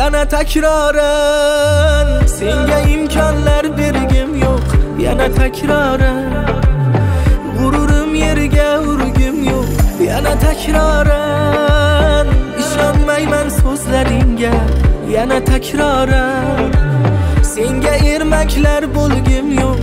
yana takroran. Senga imkonlar bergim yo'q, yana takroran. G'ururim yerga urgim yo'q, yana takroran. Ishonmayman so'zlaringga, yana takroran. Senga ermaklar bo'lgim yo'q,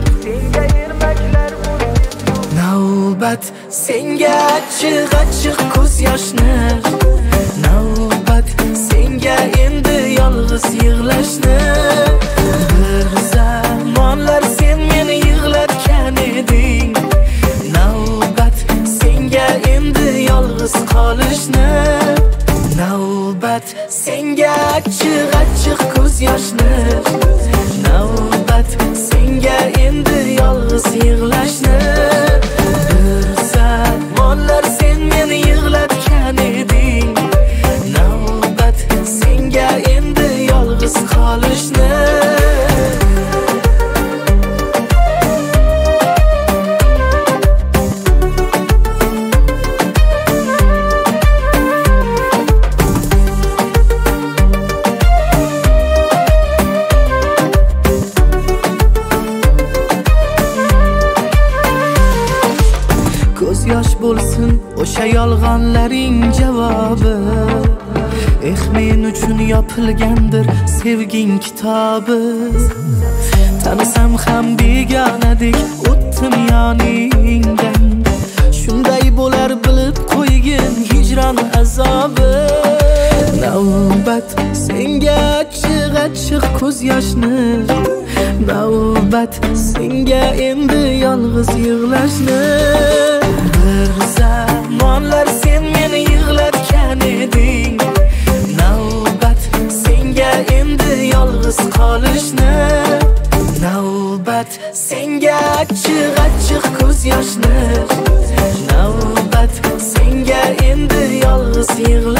navbat senga achchiq ko'z yoshni, navbat senga endi yolg'iz yig'lashni. Bir zamonlar sen meni yig'latgan eding, navbat senga endi yolg'iz qolishni. Navbat senga achchiq ko'z yoshni, navbat senga endi yolg'iz yig'lashni. Bir zamonlar sen meni yig'latgan eding, navbat senga endi yolg'iz qolishni. Ko'z yosh bo'lsin o'sha yolg'onlaring javobi. Men uchun yopilgandir sevging kitobi. Tanisam ham begonadek o'tdim yoningdan. Shunday bo'lar bilib qo'ygin hijron azobi. Navbat senga achchiq ko'z yoshni, navbat senga endi yolg'iz yig'lashni. Bir zamonlar sen meni yig'latgan eding, navbat senga endi yolg'iz qolishni. Navbat senga achchiq ko'z yoshni, navbat senga endi yolg'iz yig'lashni.